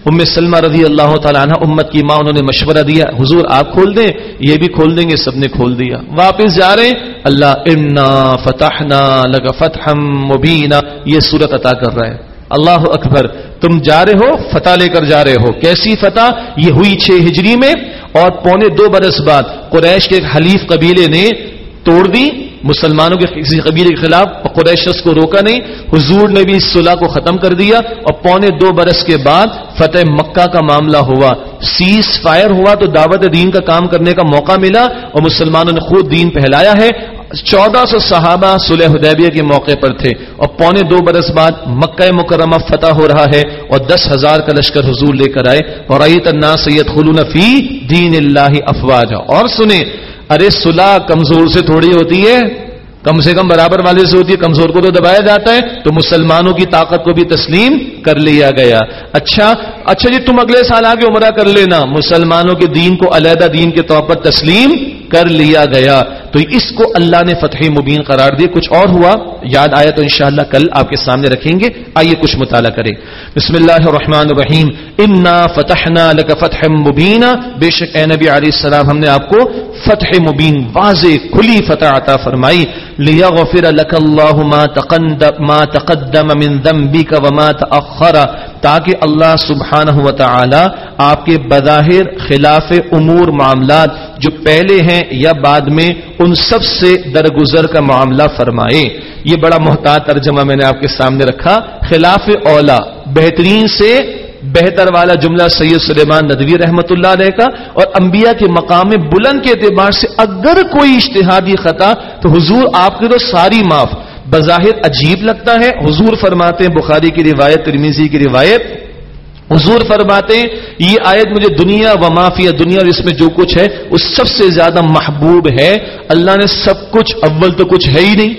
سلمہ رضی اللہ تعالیٰ عنہ امت کی ماں، انہوں نے مشورہ دیا حضور آپ کھول دیں، یہ بھی کھول دیں گے، سب نے کھول دیا. واپس جا رہے اللہ انا فتحنا لک فتحا مبینا یہ صورت عطا کر رہا ہے. اللہ اکبر، تم جا رہے ہو فتح لے کر جا رہے ہو. کیسی فتح؟ یہ ہوئی 6 ہجری میں، اور 2.25 برس بعد قریش کے ایک حلیف قبیلے نے توڑ دی مسلمانوں کے کسی قبیلے کے خلاف، اور قریش اس کو روکا نہیں. حضور نے بھی اس صلح کو ختم کر دیا، اور 2.25 برس کے بعد فتح مکہ کا معاملہ ہوا. سیز فائر ہوا تو دعوت دین کا کام کرنے کا موقع ملا، اور مسلمانوں نے خود دین پھیلایا ہے. 1400 صحابہ صلح حدیبیہ کے موقع پر تھے، اور 2.25 برس بعد مکہ مکرمہ فتح ہو رہا ہے، اور 10,000 کا لشکر حضور لے کر آئے. وَرَأَيْتَ النَّاسَ يَدْخُلُونَ فِي دِينِ اللَّهِ أَفْوَاجًا. اور سنیں، ارے صلح کمزور سے تھوڑی ہوتی ہے، کم سے کم برابر والے سے ہوتی ہے. کمزور کو تو دبایا جاتا ہے، تو مسلمانوں کی طاقت کو بھی تسلیم کر لیا گیا. اچھا جی تم اگلے سال آگے عمرہ کر لینا، مسلمانوں کے دین کو علیحدہ دین کے طور پر تسلیم کر لیا گیا. تو اس کو اللہ نے فتح مبین قرار دیا. کچھ اور ہوا یاد آیا تو انشاءاللہ کل آپ کے سامنے رکھیں گے. آئیے کچھ مطالعہ کریں. بسم اللہ الرحمن الرحیم. انا فتحنا لک فتحا مبینا، بے شک اے نبی علیہ السلام ہم نے آپ کو فتح مبین واضح کھلی فتح عطا فرمائی. لیغفر لک اللہ ما تقدم من ذنبک وما تأخر، تاکہ اللہ سبحانہ و تعالی آپ کے بظاہر خلاف امور معاملات جو پہلے ہیں یا بعد میں ان سب سے درگزر کا معاملہ فرمائے. یہ بڑا محتاط ترجمہ میں نے آپ کے سامنے رکھا. خلاف اولا بہترین سے بہتر والا جملہ سید سلیمان ندوی رحمت اللہ علیہ کا، اور انبیاء کے مقام بلند کے اعتبار سے اگر کوئی اجتہادی خطا تو حضور آپ کی تو ساری معاف. بظاہر عجیب لگتا ہے، حضور فرماتے ہیں بخاری کی روایت، ترمذی کی روایت، حضور فرماتے ہیں یہ آیت مجھے دنیا و مافیہ، دنیا اور اس میں جو کچھ ہے اس سب سے زیادہ محبوب ہے. اللہ نے سب کچھ، اول تو کچھ ہے ہی نہیں،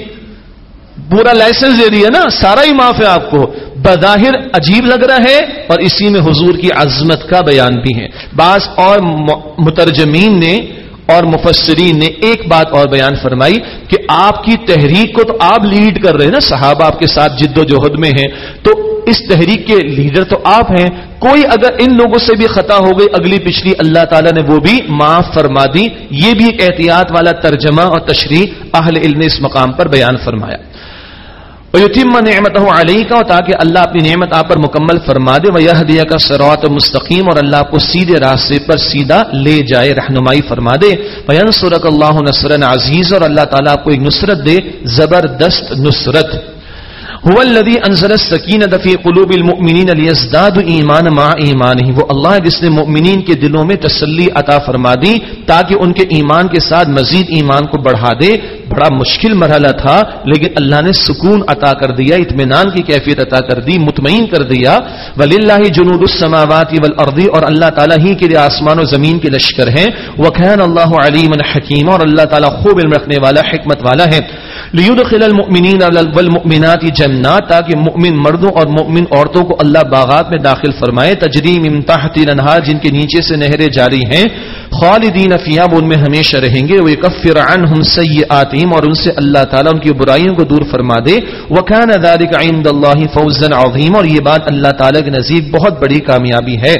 پورا لائسنس دے دیا نا، سارا ہی معاف ہے آپ کو. بظاہر عجیب لگ رہا ہے، اور اسی میں حضور کی عظمت کا بیان بھی ہے. بعض اور مترجمین نے اور مفسرین نے ایک بات اور بیان فرمائی کہ آپ کی تحریک کو تو آپ لیڈ کر رہے ہیں نا، صحابہ آپ کے ساتھ جد و جہد میں ہیں، تو اس تحریک کے لیڈر تو آپ ہیں. کوئی اگر ان لوگوں سے بھی خطا ہو گئی اگلی پچھلی، اللہ تعالیٰ نے وہ بھی معاف فرما دی. یہ بھی ایک احتیاط والا ترجمہ اور تشریح اہل علم نے اس مقام پر بیان فرمایا. وَيُتِمَّ نِعْمَتَهُ عَلَيْكَ، تاکہ اللہ اپنی نعمت آپ پر مکمل فرما دے. وَيَهْدِيَكَ صِرَاطًا مستقیم، اور اللہ آپ کو سیدھے راستے پر سیدھا لے جائے، رہنمائی فرما دے. وَيَنصُرَكَ اللَّهُ نَصْرًا عَزِيزًا، اور اللہ تعالیٰ آپ کو ایک نصرت دے، زبردست نصرت. هو الذي انزل السکینۃ فی قلوب المؤمنین لیزدادوا ایمانا مع ایمانہم، وہ اللہ ہے جس نے مؤمنین کے دلوں میں تسلی عطا فرما دی تاکہ ان کے ایمان کے ساتھ مزید ایمان کو بڑھا دے. بڑا مشکل مرحلہ تھا لیکن اللہ نے سکون عطا کر دیا، اطمینان کی کیفیت عطا کر دی، مطمئن کر دیا. وللہ جنود السماوات والارض، اور اللہ تعالیٰ ہی کے لیے آسمان و زمین کے لشکر ہیں. وکان اللہ علیما حکیما، اور اللہ تعالیٰ خوب علم رکھنے والا، حکمت والا ہے. لیدخل المؤمنین والمؤمنات جنات، تاکہ مؤمن مردوں اور مؤمن عورتوں کو اللہ باغات میں داخل فرمائے. تجری من تحت الانہار، جن کے نیچے سے نہریں جاری ہیں. خالدین فیہا، وہ ان میں ہمیشہ رہیں گے. ویکفر عنہم سیئاتہم، اور ان سے اللہ تعالیٰ ان کی برائیوں کو دور فرما دے. وکان ذلک عند اللہ فوزا عظیما، اور یہ بات اللہ تعالیٰ کے نزدیک بہت بڑی کامیابی ہے.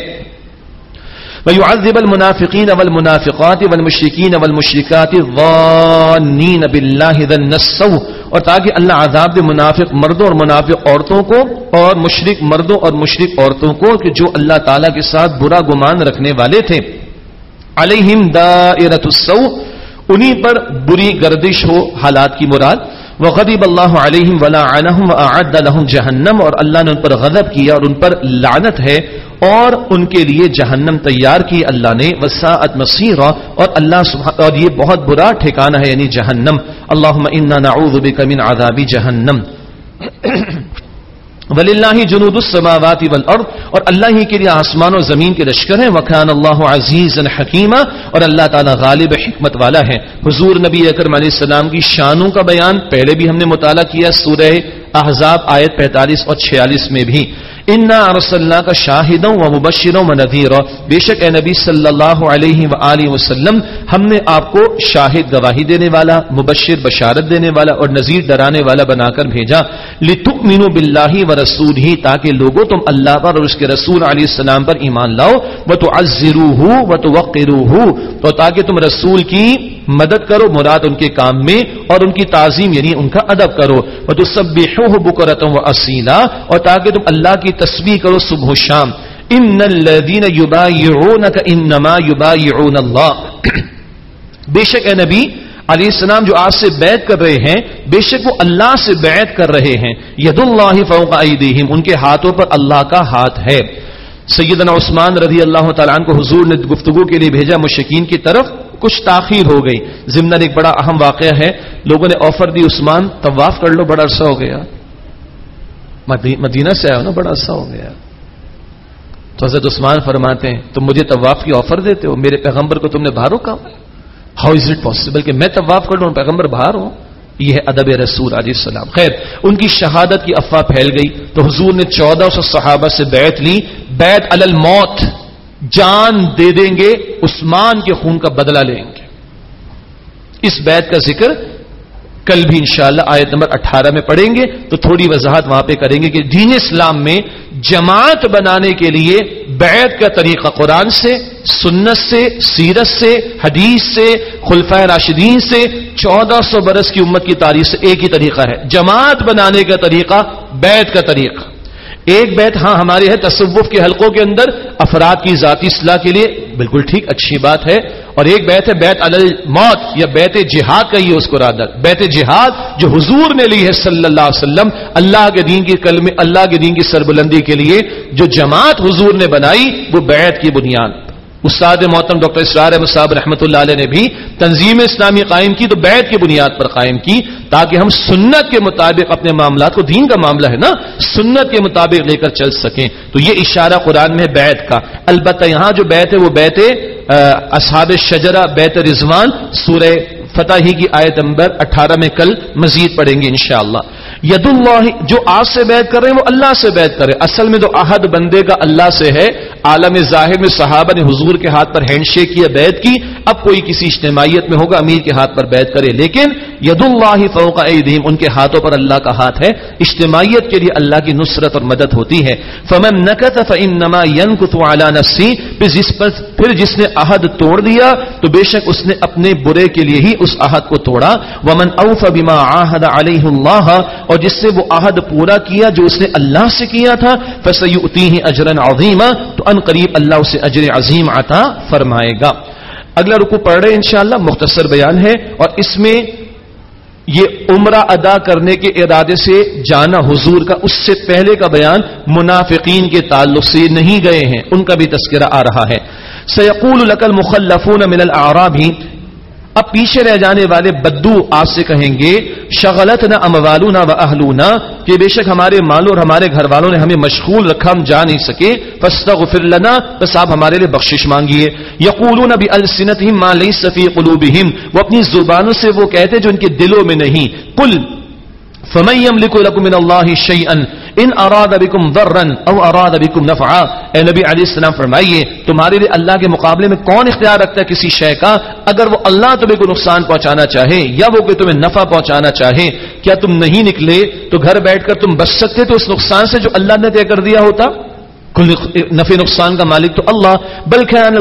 وَيُعَذِّبَ الْمُنَافِقِينَ وَالْمُنَافِقَاتِ وَالْمُشْرِكِينَ وَالْمُشْرِكَاتِ الظَّانِّينَ بِاللَّهِ ظَنَّ السَّوْءِ، اور تاکہ اللہ عذاب دے منافق مردوں اور منافق عورتوں کو، اور مشرک مردوں اور مشرک عورتوں کو کہ جو اللہ تعالیٰ کے ساتھ برا گمان رکھنے والے تھے. علیہم دائرۃ السوء، انہی پر بری گردش ہو، حالات کی مراد. وغضب اللہ علیہم ولعنہم واعد لہم جہنم، اور اللہ نے ان پر غضب کیا اور ان پر لعنت ہے، اور ان کے لیے جہنم تیار کی اللہ نے. وساءت مصیرا، اور اللہ سبحانہ، اور یہ بہت برا ٹھکانہ ہے یعنی جہنم. اللہم انا نعوذ بک من عذاب جہنم. وللہ جنود السماوات والارض، اور اللہ ہی کے لیے آسمان و زمین کے لشکر ہیں. وکان اللہ عزیزا حکیما، اور اللہ تعالیٰ غالب حکمت والا ہے. حضور نبی اکرم علیہ السلام کی شانوں کا بیان پہلے بھی ہم نے مطالعہ کیا، سورہ احزاب آیت 45 اور 46 میں بھی. انا ارسلناک شاہدا ومبشرا ونذیرا، بے شک اے نبی صلی اللہ علیہ وآلہ وسلم ہم نے آپ کو شاہد گواہی دینے والا، مبشر بشارت دینے والا اور نذیر ڈرانے والا بنا کر بھیجا، لتؤمنوا باللہ ورسولہ، تاکہ لوگوں تم اللہ پر اور اس کے رسول علیہ السلام پر ایمان لاؤ، وتعزروہ وتوقروہ، تو تاکہ تم رسول کی مدد کرو، مراد ان کے کام میں، اور ان کی تعظیم یعنی ان کا ادب کرو، وتسبحوہ بکرۃ واصیلا، اور تاکہ تم اللہ کی تسبیح کرو صبح و شام۔ ان الذین یبایعونک انما یبایعون اللہ، بے شک اے نبی علیہ السلام جو آپ سے بیعت کر رہے ہیں، بے شک وہ اللہ سے بیعت کر رہے ہیں، ید اللہ فوق ایدیہم، ان کے ہاتھوں پر اللہ کا ہاتھ ہے۔ سیدنا عثمان رضی اللہ تعالیٰ عنہ کو حضور نے گفتگو کے لیے بھیجا مشرکین کی طرف، کچھ تاخیر ہو گئی، ضمن ایک بڑا اہم واقعہ ہے، لوگوں نے آفر دی عثمان طواف کر لو، بڑا عرصہ ہو گیا، مدینہ سے آئے نا، بڑا عرصہ ہو گیا، تو حضرت عثمان فرماتے ہیں تم مجھے طواف کی آفر دیتے ہو، میرے پیغمبر کو تم نے باہر روکا، ہاؤ از اٹ پاسبل کہ میں طواف کر لوں پیغمبر باہر ہوں؟ یہ ہے ادب رسول علیہ السلام۔ خیر، ان کی شہادت کی افواہ پھیل گئی تو حضور نے 1400 صحابہ سے بیعت لی، بیعت علی الموت، جان دے دیں گے، عثمان کے خون کا بدلہ لیں گے۔ اس بیعت کا ذکر کل بھی انشاءاللہ آیت نمبر 18 میں پڑھیں گے، تو تھوڑی وضاحت وہاں پہ کریں گے کہ دین اسلام میں جماعت بنانے کے لیے بیعت کا طریقہ قرآن سے، سنت سے، سیرت سے، حدیث سے، خلفائے راشدین سے، 1400 برس کی امت کی تاریخ سے ایک ہی طریقہ ہے، جماعت بنانے کا طریقہ بیعت کا طریقہ۔ ایک بیعت ہاں ہمارے ہے تصوف کے حلقوں کے اندر افراد کی ذاتی اصلاح کے لیے، بالکل ٹھیک، اچھی بات ہے، اور ایک بیعت ہے بیعت علی الموت یا بیعت جہاد کہیے اس کو، رادر بیعت جہاد جو حضور نے لی ہے صلی اللہ علیہ وسلم، اللہ کے دین کی کلمے، اللہ کے دین کی سربلندی کے لیے جو جماعت حضور نے بنائی وہ بیعت کی بنیاد۔ استاد محترم ڈاکٹر اسرار احمد صاحب رحمۃ اللہ علیہ نے بھی تنظیم اسلامی قائم کی تو بیعت کی بنیاد پر قائم کی، تاکہ ہم سنت کے مطابق اپنے معاملات کو، دین کا معاملہ ہے نا، سنت کے مطابق لے کر چل سکیں، تو یہ اشارہ قرآن میں بیعت کا۔ البتہ یہاں جو بیعت ہے وہ بیعت اصحاب الشجرہ، بیعت رضوان، سورہ فتح ہی کی آیت نمبر 18 میں کل مزید پڑھیں گے انشاءاللہ۔ ید اللہ، جو آپ سے بیعت کر رہے ہیں وہ اللہ سے بیعت کرے، اصل میں تو عہد بندے کا اللہ سے ہے، عالم ظاہر میں صحابہ نے حضور کے ہاتھ پر ہینڈ شیک کیا، بیعت کی، اب کوئی کسی اجتماعیت میں ہوگا امیر کے ہاتھ پر بیعت کرے، لیکن ید اللہ فوق ایدیہم، ان کے ہاتھوں پر اللہ کا ہاتھ ہے، اجتماعیت کے لیے اللہ کی نصرت اور مدد ہوتی ہے۔ فمن نکث فانما ينكث على نفسه، پھر جس نے عہد توڑ دیا تو بے شک اس نے اپنے برے کے لیے ہی اس عہد کو توڑا، ومن اوفى بما عاهد عليه الله، اور جس سے وہ عہد پورا کیا جو اس نے اللہ سے کیا تھا، فسيؤتيه اجرا عظيما، تو ان قریب اللہ اسے اجر عظیم عطا فرمائے گا۔ اگلا رکوع پڑھ رہے ہیں انشاءاللہ، مختصر بیان ہے، اور اس میں یہ عمرہ ادا کرنے کے ارادے سے جانا حضور کا، اس سے پہلے کا بیان منافقین کے تعلق سے نہیں گئے ہیں، ان کا بھی تذکرہ آ رہا ہے۔ سیقول لک المخلفون من الاعراب، اب پیچھے رہ جانے والے بدو آپ سے کہیں گے، شغلتنا اموالنا واہلونا، کہ بے شک ہمارے مالوں اور ہمارے گھر والوں نے ہمیں مشغول رکھا، ہم جا نہیں سکے، فاستغفر لنا، بس آپ ہمارے لیے بخشش مانگیے۔ یقولون بالسنتهم ما ليس في قلوبهم، وہ اپنی زبانوں سے وہ کہتے جو ان کے دلوں میں نہیں۔ قل فمن يملك لكم من الله شيئا ان اراد بكم ضرا او اراد بكم نفعا، اے نبی علیہ السلام فرمائیے تمہارے لیے اللہ کے مقابلے میں کون اختیار رکھتا ہے کسی شے کا، اگر وہ اللہ تمہیں کو نقصان پہنچانا چاہے یا وہ کہ تمہیں نفع پہنچانا چاہے، کیا تم نہیں نکلے تو گھر بیٹھ کر تم بچ سکتے تو اس نقصان سے جو اللہ نے طے کر دیا ہوتا؟ کل نفع نقصان کا مالک تو اللہ، بل کان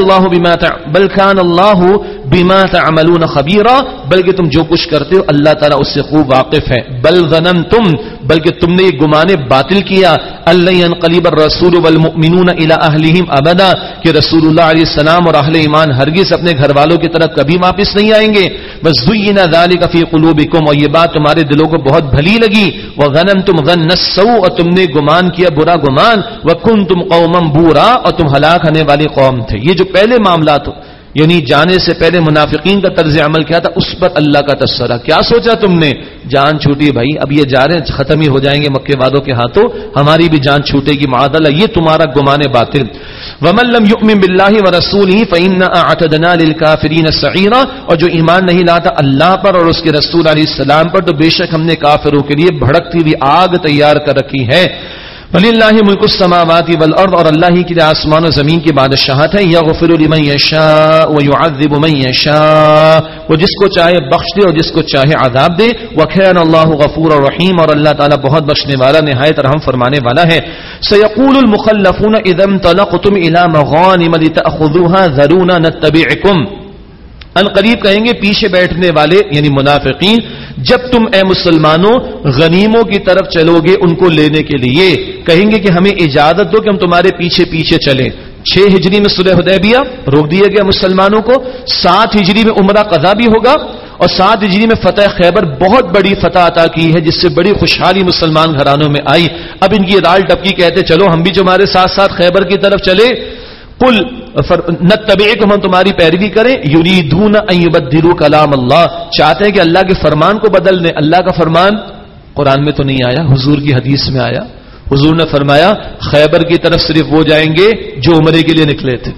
اللہ بما تعملون خبیرا، بلکہ تم جو کچھ کرتے ہو اللہ تعالیٰ اس سے خوب واقف ہے۔ بل ظننتم، بلکہ تم نے یہ گمانے باطل کیا، اللہ ينقلب الرسول والمؤمنون الى اہلہم ابدا، کہ رسول اللہ علیہ السلام اور اہل ایمان ہرگز اپنے گھر والوں کی طرف کبھی واپس نہیں آئیں گے۔ بس زین ذلک فی قلوبکم، اور یہ بات تمہارے دلوں کو بہت بھلی لگی، وظننتم ظن السوء، اور تم نے گمان کیا برا گمان، وکنتم قوما بورا، اور تم ہلاک ہونے والی قوم تھے۔ یہ جو پہلے معاملات ہو، یعنی جانے سے پہلے منافقین کا طرز عمل کیا تھا، اس پر اللہ کا تذکرہ۔ کیا سوچا تم نے، جان چھوٹی بھائی، اب یہ جا رہے ہیں ختم ہی ہو جائیں گے مکے والوں کے ہاتھوں، ہماری بھی جان چھوٹے گی معاذ اللہ، یہ تمہارا گمان باطل۔ ومن لم یؤمن باللہ ورسولہ فإنا اعتدنا للکافرین سعیرا، اور جو ایمان نہیں لاتا اللہ پر اور اس کے رسول علیہ السلام پر، تو بے شک ہم نے کافروں کے لیے بھڑکتی ہوئی آگ تیار کر رکھی ہے۔ وَلِلَّهِ مُلْكُ السَّمَاوَاتِ وَالْأَرْضِ، اور اللہ ہی کے لیے آسمان و زمین کی بادشاہت ہے. يَغْفِرُ لِمَن يَشَاءُ وَيُعَذِّبُ مَن يَشَاءُ، وہ جس کو چاہے بخش دے اور جس کو چاہے عذاب دے. وَكَانَ اللَّهُ غَفُورًا رَحِيمًا، اور اللہ تعالیٰ بہت بخشنے والا نہایت رحم فرمانے والا ہے. سَيَقُولُ الْمُخَلَّفُونَ إِذَا انطَلَقْتُمْ إِلَى مَغَانِمَ لِتَأْخُذُوهَا ذَرُونَا نَتَّبِعْكُمْ، ان قریب کہیں گے پیچھے بیٹھنے والے یعنی منافقین، جب تم اے مسلمانوں غنیموں کی طرف چلو گے ان کو لینے کے لیے، کہیں گے کہ ہمیں اجازت دو کہ ہم تمہارے پیچھے پیچھے چلیں. 6 ہجری میں صلح حدیبیہ روک دیا گیا مسلمانوں کو، 7 ہجری میں عمرہ قضا بھی ہوگا، اور 7 ہجری میں فتح خیبر بہت بڑی فتح عطا کی ہے جس سے بڑی خوشحالی مسلمان گھرانوں میں آئی. اب ان کی دال ٹپکی کہتے چلو ہم بھی تمہارے ساتھ ساتھ خیبر کی طرف چلے. قل نتبعکم، ہم تمہاری پیروی کریں. یریدون ان یبدلوا کلام اللہ، چاہتے ہیں کہ اللہ کے فرمان کو بدل دیں. اللہ کا فرمان قرآن میں تو نہیں آیا، حضور کی حدیث میں آیا. حضور نے فرمایا خیبر کی طرف صرف وہ جائیں گے جو عمرے کے لیے نکلے تھے.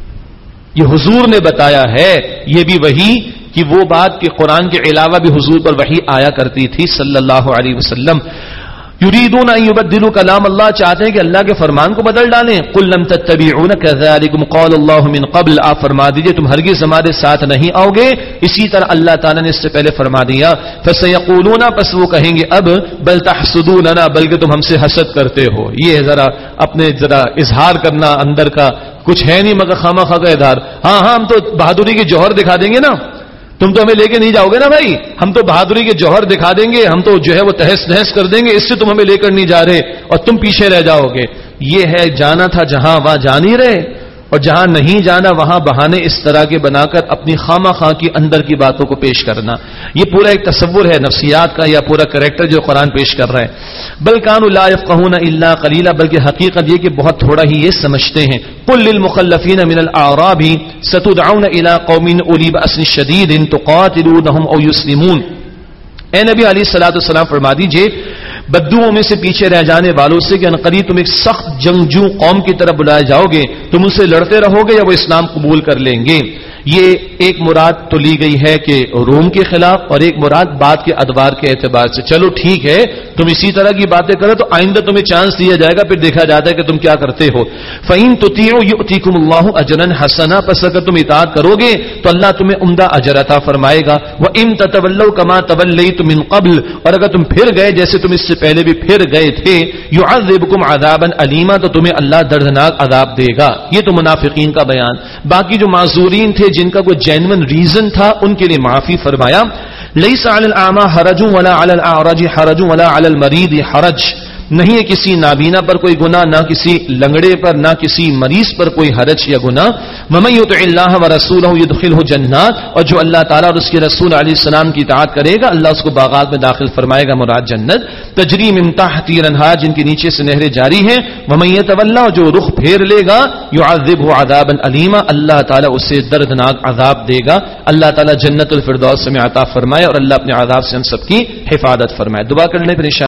یہ حضور نے بتایا ہے. یہ بھی وحی کہ وہ بات کہ قرآن کے علاوہ بھی حضور پر وحی آیا کرتی تھی صلی اللہ علیہ وسلم. یریدون ان یبدلوا کلام اللہ، چاہتے ہیں کہ اللہ کے فرمان کو بدل ڈالیں. قل لم تتبعون كذلكم قال الله من قبل، آپ فرما دیجئے تم ہرگز ہمارے ساتھ نہیں آؤ گے، اسی طرح اللہ تعالیٰ نے اس سے پہلے فرما دیا. فسيقولون، پس وہ کہیں گے اب بل تحسدوننا، بلکہ تم ہم سے حسد کرتے ہو. یہ ذرا اپنے ذرا اظہار کرنا اندر کا، کچھ ہے نہیں مگر خواہ کا اظہار. ہاں ہم تو بہادری کے جوہر دکھا دیں گے نا، تم تو ہمیں لے کے نہیں جاؤ گے نا بھائی، ہم تو بہادری کے جوہر دکھا دیں گے، ہم تو جو ہے وہ تہس نہس کر دیں گے، اس سے تم ہمیں لے کر نہیں جا رہے اور تم پیچھے رہ جاؤ گے. یہ ہے جانا تھا جہاں وہاں جا نہیں رہے، اور جہاں نہیں جانا وہاں بہانے اس طرح کے بنا کر اپنی خامہ خواہ کی اندر کی باتوں کو پیش کرنا. یہ پورا ایک تصور ہے نفسیات کا، یا پورا کریکٹر جو قرآن پیش کر رہا ہے. بل کانوا لا یفقهون الا قلیلا، بلکہ حقیقت یہ کہ بہت تھوڑا ہی یہ سمجھتے ہیں. قل للمخلفین من الاعراب ستدعون الى قوم اولی باس شدید تقاتلونهم او یسلمون، اے نبی علیہ الصلوۃ والسلام فرما دیجئے بدوؤں میں سے پیچھے رہ جانے والوں سے کہ انقریب تم ایک سخت جنگجو قوم کی طرف بلائے جاؤ گے، تم ان سے لڑتے رہو گے یا وہ اسلام قبول کر لیں گے. یہ ایک مراد تو لی گئی ہے کہ روم کے خلاف، اور ایک مراد بات کے ادوار کے اعتبار سے. چلو ٹھیک ہے تم اسی طرح کی باتیں کرو تو آئندہ تمہیں چانس دیا جائے گا، پھر دیکھا جاتا ہے کہ تم کیا کرتے ہو. فَإِن تُطِيعُوا يُؤْتِكُمُ اللَّهُ أَجْرًا حَسَنًا، پس اگر تم اطاعت کرو گے تو اللہ تمہیں عمدہ اجر عطا فرمائے گا. وَإِن تَتَوَلَّوْا كَمَا تَوَلَّيْتُم مِّن قَبْلُ، اور اگر تم پھر گئے جیسے تم اس سے پہلے بھی پھر گئے تھے، يُعَذِّبْكُمْ عَذَابًا أَلِيمًا، تو تمہیں اللہ دردناک عذاب دے گا. یہ تو منافقین کا بیان. باقی جو معذورین تھے جن کا کوئی جینوئن ریزن تھا ان کے لیے معافی فرمایا. لیس علی الاعمى حرج ولا علی الاعرج حرج ولا علی المریض حرج، نہیں ہے کسی نابینا پر کوئی گناہ، نہ کسی لنگڑے پر، نہ کسی مریض پر کوئی حرج یا گناہ. ومن یطع اللہ ورسولہ یدخلہ جنات، اور جو اللہ تعالیٰ اور اس کے رسول علیہ السلام کی اطاعت کرے گا اللہ اس کو باغات میں داخل فرمائے گا، مراد جنت. تجری من تحتها الانہار، جن کے نیچے سے نہریں جاری ہیں. ومن یتولی، جو رخ پھیر لے گا، یعذبہ عذابا الیما، اللہ تعالیٰ اسے دردناک عذاب دے گا. اللہ تعالیٰ جنت الفردوس میں عطا فرمائے اور اللہ اپنے عذاب سے ہم سب کی حفاظت فرمائے. دعا کرنے پر